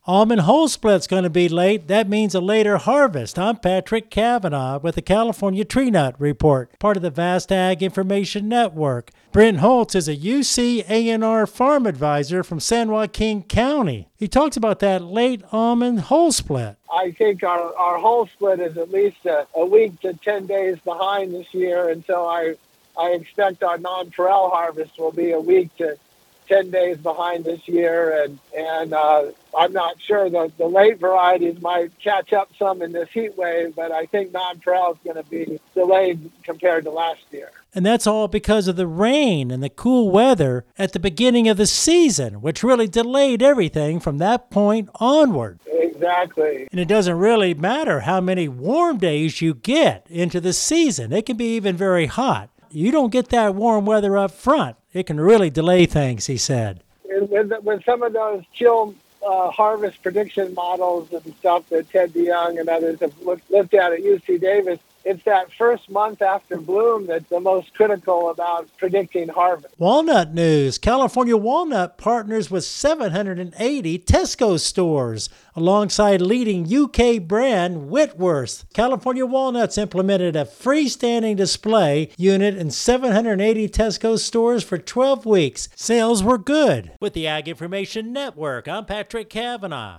Almond hull split's going to be late. That means a later harvest. I'm Patrick Cavanaugh with the California Tree Nut Report, part of the Vast Ag Information Network. Brent Holtz is a UC A&R farm advisor from San Joaquin County. He talks about that late almond hull split. I think our hull split is at least a week to 10 days behind this year, and so I expect our nonpareil harvest will be a week to 10 days behind this year, and I'm not sure that the late varieties might catch up some in this heat wave, but I think nonpareil is going to be delayed compared to last year. And that's all because of the rain and the cool weather at the beginning of the season, which really delayed everything from that point onward. Exactly. And it doesn't really matter how many warm days you get into the season. It can be even very hot. You don't get that warm weather up front. It can really delay things, he said. With some of those chill harvest prediction models and stuff that Ted DeYoung and others have looked at UC Davis, it's that first month after bloom that's the most critical about predicting harvest. Walnut news. California Walnut partners with 780 Tesco stores alongside leading UK brand Whitworth. California Walnuts implemented a freestanding display unit in 780 Tesco stores for 12 weeks. Sales were good. With the Ag Information Network, I'm Patrick Cavanaugh.